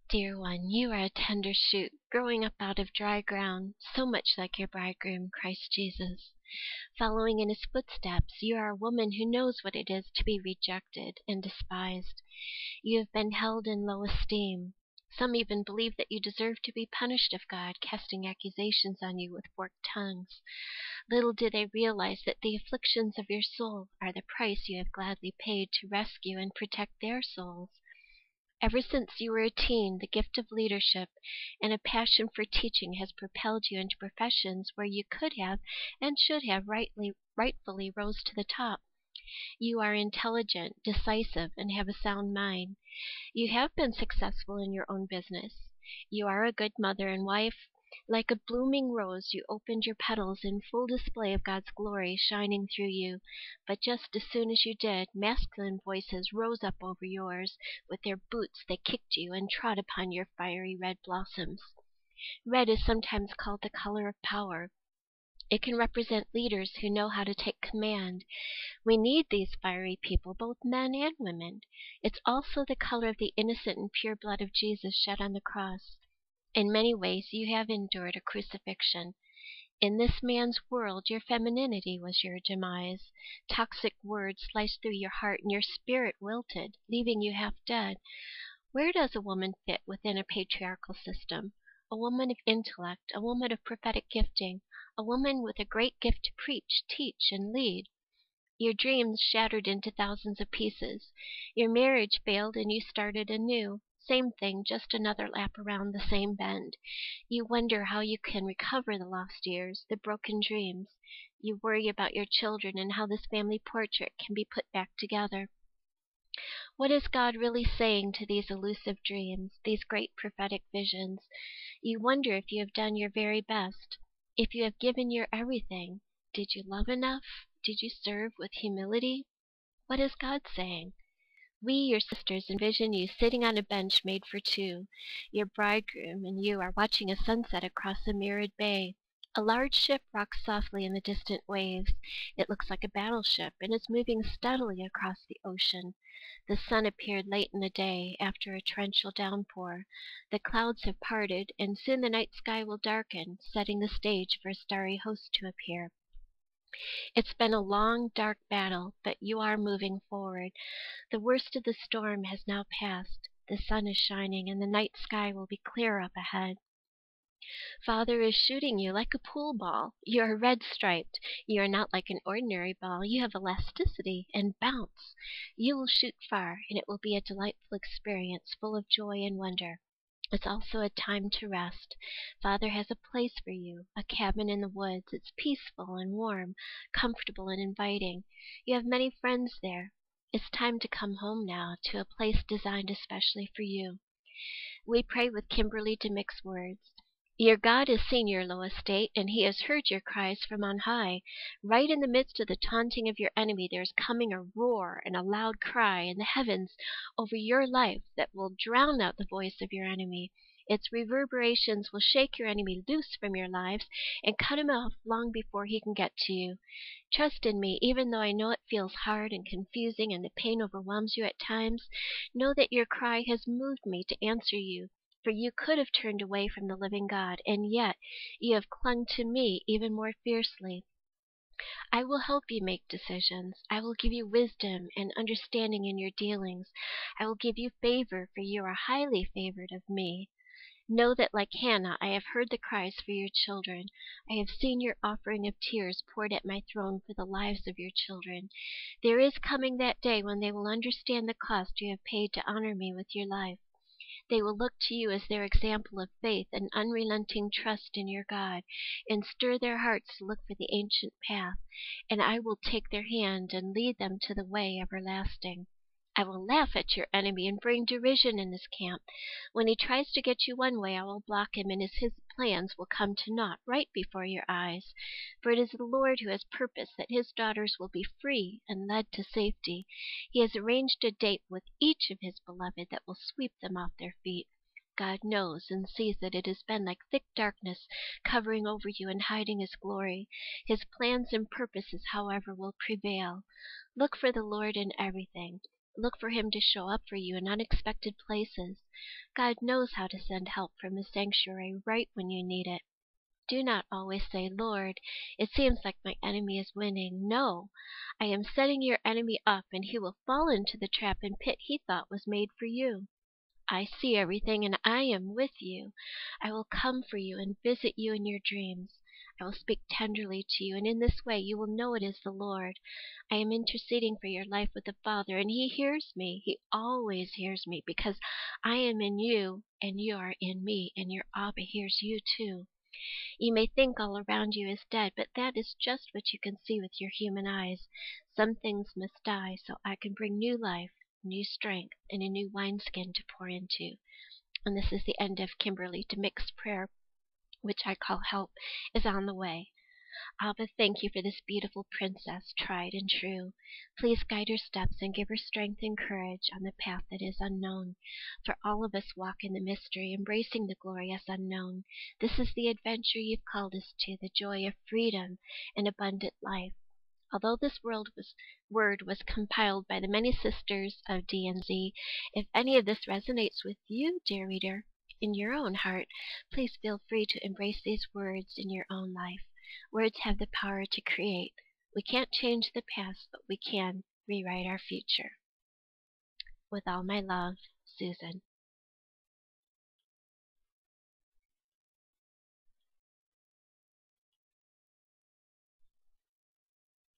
Dear one, you are a tender shoot, growing up out of dry ground, so much like your bridegroom, Christ Jesus. Following in his footsteps, you are a woman who knows what it is to be rejected and despised. You have been held in low esteem. Some even believe that you deserve to be punished of God, casting accusations on you with forked tongues. Little do they realize that the afflictions of your soul are the price you have gladly paid to rescue and protect their souls. Ever since you were a teen, the gift of leadership and a passion for teaching has propelled you into professions where you could have and should have rightfully rose to the top. You are intelligent, decisive, and have a sound mind. You have been successful in your own business. You are a good mother and wife. Like a blooming rose, you opened your petals in full display of God's glory shining through you. But just as soon as you did, masculine voices rose up over yours. With their boots they kicked you and trod upon your fiery red blossoms. Red is sometimes called the color of power. It can represent leaders who know how to take command. We need these fiery people, both men and women. It's also the color of the innocent and pure blood of Jesus shed on the cross. In many ways you have endured a crucifixion. In this man's world your femininity was your demise. Toxic words sliced through your heart and your spirit wilted, leaving you half dead. Where does a woman fit within a patriarchal system? A woman of intellect, a woman of prophetic gifting, a woman with a great gift to preach, teach, and lead. Your dreams shattered into thousands of pieces. Your marriage failed and you started anew. Same thing, just another lap around the same bend. You wonder how you can recover the lost years, the broken dreams. You worry about your children and how this family portrait can be put back together. What is God really saying to these elusive dreams, these great prophetic visions? You wonder if you have done your very best, if you have given your everything. Did you love enough? Did you serve with humility? What is God saying? We, your sisters, envision you sitting on a bench made for two. Your bridegroom and you are watching a sunset across a mirrored bay. A large ship rocks softly in the distant waves. It looks like a battleship and is moving steadily across the ocean. The sun appeared late in the day, after a torrential downpour. The clouds have parted, and soon the night sky will darken, setting the stage for a starry host to appear. It's been a long, dark battle, but you are moving forward. The worst of the storm has now passed. The sun is shining, and the night sky will be clear up ahead. Father is shooting you like a pool ball. You are red striped. You are not like an ordinary ball. You have elasticity and bounce. You will shoot far, and it will be a delightful experience full of joy and wonder. It's also a time to rest. Father has a place for you, a cabin in the woods. It's peaceful and warm, comfortable and inviting. You have many friends there. It's time to come home now, to a place designed especially for you. We pray with Kimberly to mix words. Your God has seen your low estate, and he has heard your cries from on high. Right in the midst of the taunting of your enemy there is coming a roar and a loud cry in the heavens over your life that will drown out the voice of your enemy. Its reverberations will shake your enemy loose from your lives and cut him off long before he can get to you. Trust in me, even though I know it feels hard and confusing and the pain overwhelms you at times. Know that your cry has moved me to answer you. For you could have turned away from the living God, and yet you have clung to me even more fiercely. I will help you make decisions. I will give you wisdom and understanding in your dealings. I will give you favor, for you are highly favored of me. Know that, like Hannah, I have heard the cries for your children. I have seen your offering of tears poured at my throne for the lives of your children. There is coming that day when they will understand the cost you have paid to honor me with your life. They will look to you as their example of faith and unrelenting trust in your God, and stir their hearts to look for the ancient path, and I will take their hand and lead them to the way everlasting. I will laugh at your enemy and bring derision in his camp. When he tries to get you one way, I will block him, and his plans will come to naught right before your eyes. For it is the Lord who has purposed that his daughters will be free and led to safety. He has arranged a date with each of his beloved that will sweep them off their feet. God knows and sees that it has been like thick darkness covering over you and hiding his glory. His plans and purposes, however, will prevail. Look for the Lord in everything. Look for him to show up for you in unexpected places. God knows how to send help from his sanctuary right when you need it. Do not always say, Lord, it seems like my enemy is winning. No, I am setting your enemy up, and he will fall into the trap and pit he thought was made for you. I see everything, and I am with you. I will come for you and visit you in your dreams. I will speak tenderly to you, and in this way you will know it is the Lord. I am interceding for your life with the Father, and he hears me. He always hears me, because I am in you, and you are in me, and your Abba hears you too. You may think all around you is dead, but that is just what you can see with your human eyes. Some things must die so I can bring new life, new strength, and a new wineskin to pour into. And this is the end of Kimberly DeMick's prayer, which I call Help is on the Way. Abba, thank you for this beautiful princess, tried and true. Please guide her steps and give her strength and courage on the path that is unknown. For all of us walk in the mystery, embracing the glorious unknown. This is the adventure you've called us to, the joy of freedom and abundant life. Although this word was compiled by the many sisters of D&Z, if any of this resonates with you, dear reader, in your own heart, please feel free to embrace these words in your own life. Words have the power to create. We can't change the past, but we can rewrite our future. With all my love, Susan.